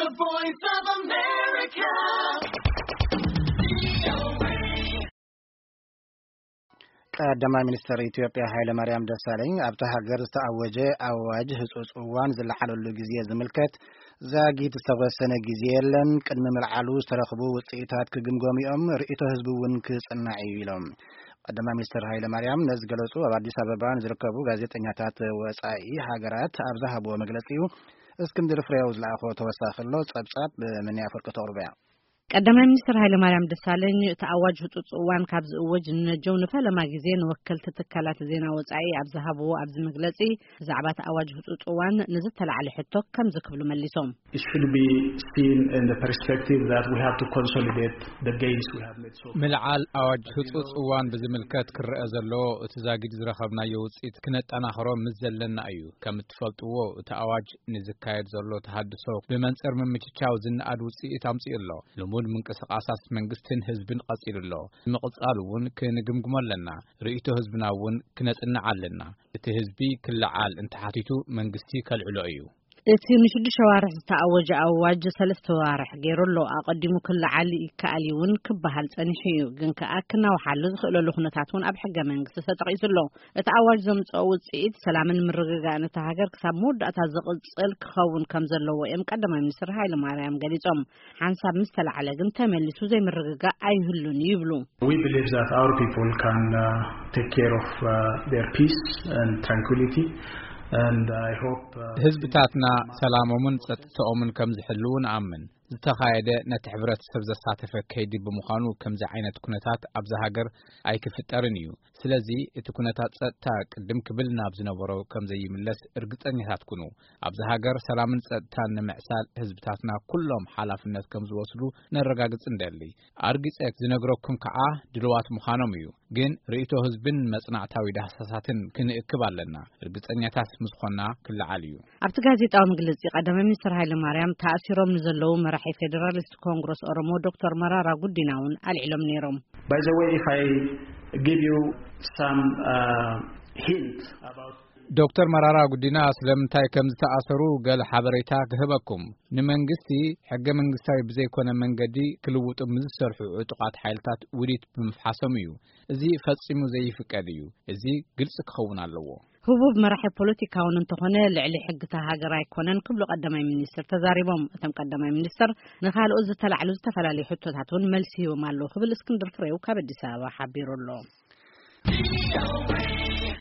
The Voice of America. ቀዳማይ ሚኒስትር ኢትዮጵያ ኃይለ ማርያም ደሳለኝ ኣብታ ሀገር ዝተኣወጀ ኣዋጅ ህጹጽ እዋን ዝለዓለሉ ጊዜ ዝምልከት ዛጊድ ዝተወሰነ ጊዜ የለን ቅድሚ ምልዓሉ ዝተረኽቡ ውጽኢታት ክግምገሚኦም ርእይቶ ህዝቢ እውን ክጽናዕ እዩ ኢሎም ቀዳማይ ሚኒስትር ኃይለ ማርያም ነዚ ገለጹ ኣብ አዲስ አበባ ዝርከቡ ጋዜጠኛታት ወጻኢ ሃገራት ኣብ ዝሃብዎ መግለጺ እስክንድር ፍሬው ዝለኣኾ ተወሳኺ ሎ ጸብጻብ ምን ያፈርቀ ተቕርበያ ቀዳማይ ሚኒስትር ኃይለ ማርያም ደሳለኝ ተአዋጅ ህጹጽ እዋን ካብ ዝእወጅ ንነጀው ንፈለማ ጊዜ ንወከልቲ ትካላት ዜና ወጻኢ ኣብ ዝሃብዎ ኣብ ዝመግለጺ ብዛዕባ ተአዋጅ ህጹጽ እዋን ንዝተለዓለ ሕቶ ከም ዝክብሉ መሊሶም It should be seen in the perspective that we have to consolidate the gains we have made so far. ምልዓል ኣዋጅ ህጹጽ እዋን ብዝምልከት ክርአ ዘሎ እቲ ዛጊድ ዝረኸብናዮ ውጽኢት ክነጠናኽሮ ምስ ዘለና እዩ ከም እትፈልጥዎ እቲ ኣዋጅ ንዝካየድ ዘሎ ተሃድሶ ብመንጽር ምምችቻው ዝነኣድ ውጽኢት ኣምጽኡ ኣሎ ልሙድ ምንቅስቃሳት መንግስትን ህዝብን ቀጺሉሎ ምቕጻል እውን ክንግምግሞ ኣለና ርእይቶ ህዝብና እውን ክነጽንዕ ኣለና እቲ ህዝቢ ክለዓል እንተሓቲቱ መንግስቲ ከልዕሎ እዩ እቲ ንሽዱሽ ወርሕ ዝተኣወጀ ኣዋጅ 3 ወርሕ ገይሩሎ ኣቀዲሙ ክለዓል ይከኣል እውን ክበሃል ጸኒሑ እዩ ግን ከኣ ክናውሓሉ ዝኽእለሉ ኩነታት እውን ኣብ ሕገ መንግስቲ ተጠቒሱሎ እቲ ኣዋጅ ዘምጽኦ ውጽኢት ሰላምን ምርግጋእን እቲ ሃገር ክሳብ መወዳእታ ዝቕጽል ክኸውን ከም ዘለዎ እዮም ቀዳማይ ሚኒስትር ኃይለ ማርያም ገሊጾም ሓንሳብ ምስ ተለዓለ ግን ተመሊሱ ዘይምርግጋእ ኣይህሉን ይብሉ We believe that our people can take care of their peace and tranquility and I hope ህዝብታትና ሰላሞምን ጸጥታኦምን ከም ዝሕልው ንኣምን ዝተኻየደ ነቲ ሕብረተሰብ ዘሳተፈ ከይዲ ብምዃኑ ከምዚ ዓይነት ኩነታት ኣብ ሃገር ኣይክፍጠርን እዩ ስለዚ እቲ ኩነታት ጸጥታ ቅድም ክብል ናብ ዝነበሮ ከም ዘይምለስ እርግጠኛታት ኩኑ ኣብ ሃገር ሰላምን ጸጥታን ንምዕሳል ህዝብታትና ኩሎም ሓላፍነት ከም ዝወስዱ ነረጋግጽ እንደሊ ኣርግጸ ዝነግረኩም ከዓ ድልዋት ምዃኖም እዩ ግን ርእይቶ ህዝብን መጽናዕታዊ ዳህሳሳትን ክንእክብ ኣለና እርግጠኛታት ምስኾና ክልዓል እዩ ኣብቲ ጋዜጣዊ መግለጺ ቀዳማይ ሚኒስትር ኃይለ ማርያም ተኣሲሮም ንዘለዉ መራሒ ፌደራሊስት ኮንግረስ ኦሮሞ ዶክተር መራራ ጉዲናውን አልዕሎም ነይሮም By the way, if I give you some hint about ዶክተር መራራ ጉዲና ስለምንታይ ከም ዝተኣሰሩ ገለ ሓበሬታ ክህበኩም ንመንግስቲ ሕገ መንግስታዊ ብዘይኮነ መንገዲ ክልውጡ ዝሰርሑ ዕጡቃት ሓይልታት ውዲት ብምፍሓሶም እዩ እዚ ፈጺሙ ዘይፍቀድ እዩ እዚ ግልጽ ክኸውን ኣለዎ ህቡብ መራሒ ፖለቲካውን እንተኾነ ልዕሊ ሕግታ ሃገር ኣይኮነን ክብሉ ቀዳማይ ሚኒስትር ተዛሪቦም እቶም ቀዳማይ ሚኒስትር ንኻልኦት ዝተለዓሉ ዝተፈላለዩ ሕቶታትን መልሲ ሂቦም ኣለዉ ክብል እስክንድር ፍሬው ካብ አዲስ አበባ ሓቢሩሎ